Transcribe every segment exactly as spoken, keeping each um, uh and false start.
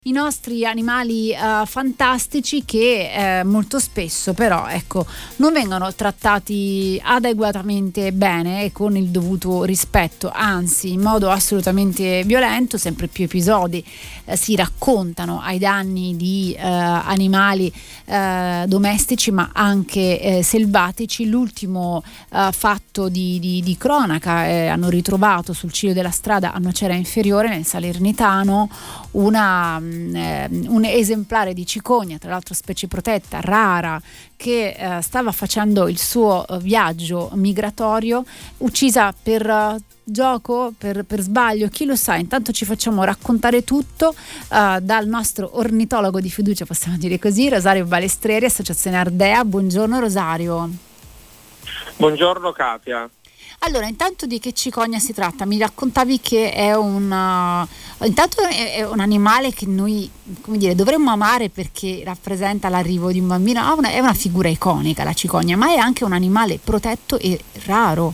I nostri animali uh, fantastici che eh, molto spesso però ecco non vengono trattati adeguatamente bene e con il dovuto rispetto, anzi in modo assolutamente violento. Sempre più episodi eh, si raccontano ai danni di eh, animali eh, domestici ma anche eh, selvatici. L'ultimo eh, fatto di, di, di cronaca, eh, hanno ritrovato sul ciglio della strada a Nocera Inferiore nel Salernitano una un esemplare di cicogna, tra l'altro specie protetta, rara, che eh, stava facendo il suo eh, viaggio migratorio, uccisa per uh, gioco, per, per sbaglio, chi lo sa. Intanto ci facciamo raccontare tutto uh, dal nostro ornitologo di fiducia, possiamo dire così, Rosario Balestreri, Associazione Ardea. Buongiorno Rosario. Buongiorno Katia. Allora, intanto di che cicogna si tratta? Mi raccontavi che è un uh, intanto è, è un animale che noi, come dire, dovremmo amare perché rappresenta l'arrivo di un bambino. Ha una, è una figura iconica la cicogna, ma è anche un animale protetto e raro.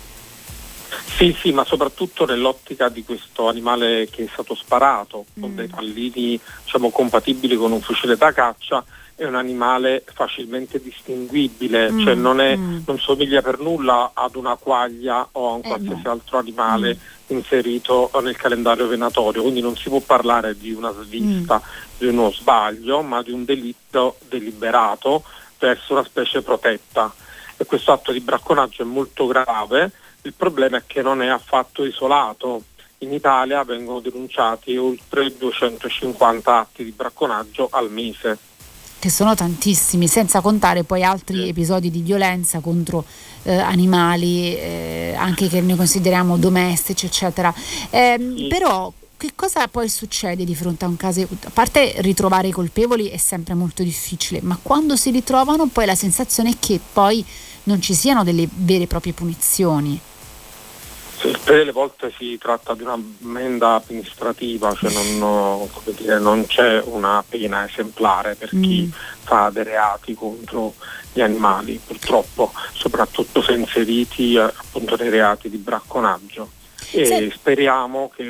Sì, sì, ma soprattutto nell'ottica di questo animale che è stato sparato con mm. dei pallini, diciamo, compatibili con un fucile da caccia. È un animale facilmente distinguibile, mm, cioè non, è, mm. non somiglia per nulla ad una quaglia o a un qualsiasi eh no. altro animale mm. inserito nel calendario venatorio, quindi non si può parlare di una svista, mm. di uno sbaglio, ma di un delitto deliberato verso una specie protetta. E questo atto di bracconaggio è molto grave. Il problema è che non è affatto isolato. In Italia vengono denunciati oltre duecentocinquanta atti di bracconaggio al mese. Che sono tantissimi, senza contare poi altri episodi di violenza contro eh, animali, eh, anche che noi consideriamo domestici, eccetera. Eh, sì. Però che cosa poi succede di fronte a un caso? A parte ritrovare i colpevoli è sempre molto difficile, ma quando si ritrovano poi la sensazione è che poi non ci siano delle vere e proprie punizioni. Per le volte si tratta di una ammenda amministrativa, cioè non, come dire, non c'è una pena esemplare per chi mm. fa dei reati contro gli animali, purtroppo, soprattutto se inseriti eh, appunto nei reati di bracconaggio. E sì. speriamo che...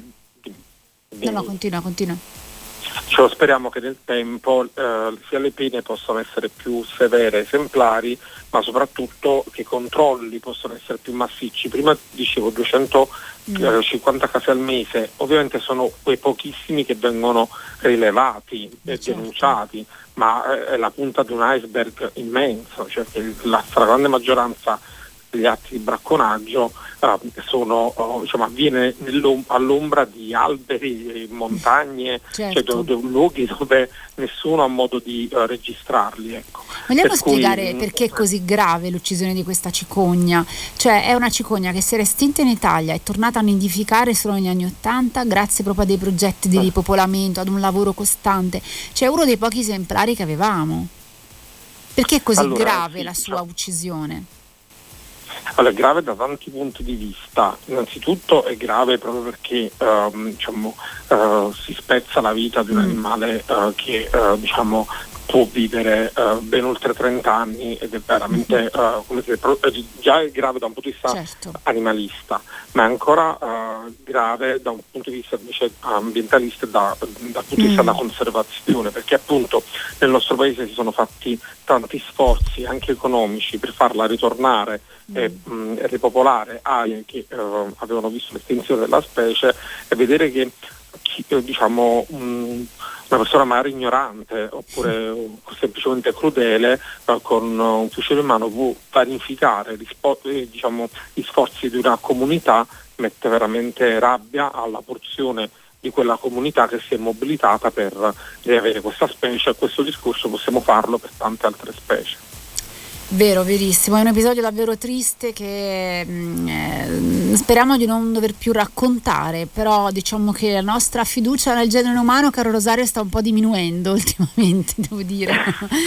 No, no, continua, continua. Cioè, speriamo che nel tempo eh, sia le pene possano essere più severe, esemplari, ma soprattutto che i controlli possano essere più massicci. Prima dicevo duecentocinquanta mm. casi al mese, ovviamente sono quei pochissimi che vengono rilevati e certo. denunciati, ma eh, è la punta di un iceberg immenso, cioè che la stragrande maggioranza degli atti di bracconaggio uh, sono, uh, diciamo, avviene all'ombra di alberi e montagne, certo. cioè do, do, luoghi dove nessuno ha modo di uh, registrarli. Ecco. Vogliamo per spiegare cui, perché è così grave l'uccisione di questa cicogna? Cioè è una cicogna che si era estinta in Italia, è tornata a nidificare solo negli anni Ottanta grazie proprio a dei progetti di ripopolamento, ad un lavoro costante. Cioè uno dei pochi esemplari che avevamo. Perché è così allora, grave sì, la sua cioè... uccisione? Allora, è grave da tanti punti di vista. Innanzitutto è grave proprio perché um, diciamo, uh, si spezza la vita di un animale uh, che uh, diciamo, può vivere uh, ben oltre trenta anni ed è veramente uh, come dire, già è grave da un punto di vista certo. animalista, ma è ancora uh, grave da un punto di vista invece ambientalista e da, dal punto di vista mm. della conservazione, perché appunto nel nostro paese si sono fatti tanti sforzi anche economici per farla ritornare mm. e mh, ripopolare aree che uh, avevano visto l'estinzione della specie, e vedere che chi, diciamo mh, una persona magari ignorante oppure uh, semplicemente crudele uh, con uh, un fucile in mano può vanificare gli, spo- eh, diciamo, gli sforzi di una comunità, mette veramente rabbia alla porzione di quella comunità che si è mobilitata per riavere questa specie, e questo discorso possiamo farlo per tante altre specie. Vero, verissimo, è un episodio davvero triste che eh, speriamo di non dover più raccontare, però diciamo che la nostra fiducia nel genere umano, caro Rosario, sta un po' diminuendo ultimamente, devo dire.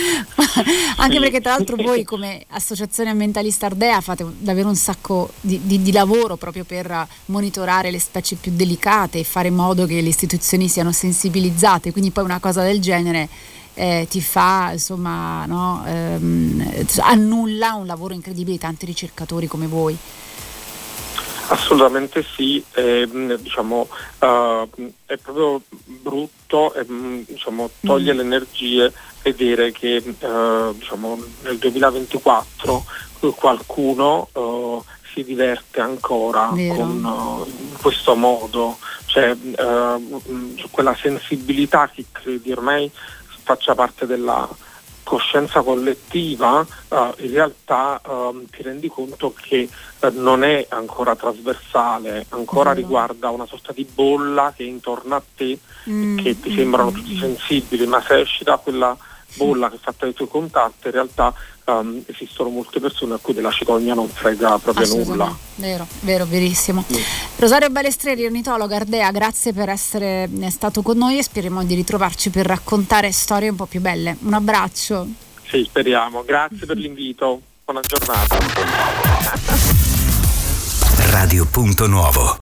Anche perché tra l'altro voi come Associazione Ambientalista Ardea fate davvero un sacco di, di, di lavoro proprio per monitorare le specie più delicate e fare in modo che le istituzioni siano sensibilizzate, quindi poi una cosa del genere Eh, ti fa insomma no, ehm, annulla un lavoro incredibile di tanti ricercatori come voi. Assolutamente sì, eh, diciamo, uh, è proprio brutto, eh, diciamo, toglie mm. le energie vedere che uh, diciamo, nel duemilaventiquattro qualcuno uh, si diverte ancora con, uh, in questo modo, cioè uh, quella sensibilità che credi ormai faccia parte della coscienza collettiva, uh, in realtà uh, ti rendi conto che uh, non è ancora trasversale, ancora mm. riguarda una sorta di bolla che è intorno a te, mm. che ti sembrano tutti sensibili, ma se esci da quella bolla che è fatta dai tuoi contatti, in realtà um, esistono molte persone a cui della cicogna non frega proprio nulla. Vero, vero, verissimo. Mm. Rosario Balestreri, ornitologa Ardea, grazie per essere stato con noi e speriamo di ritrovarci per raccontare storie un po' più belle. Un abbraccio. Sì, speriamo. Grazie per l'invito. Buona giornata. Radio Punto Nuovo.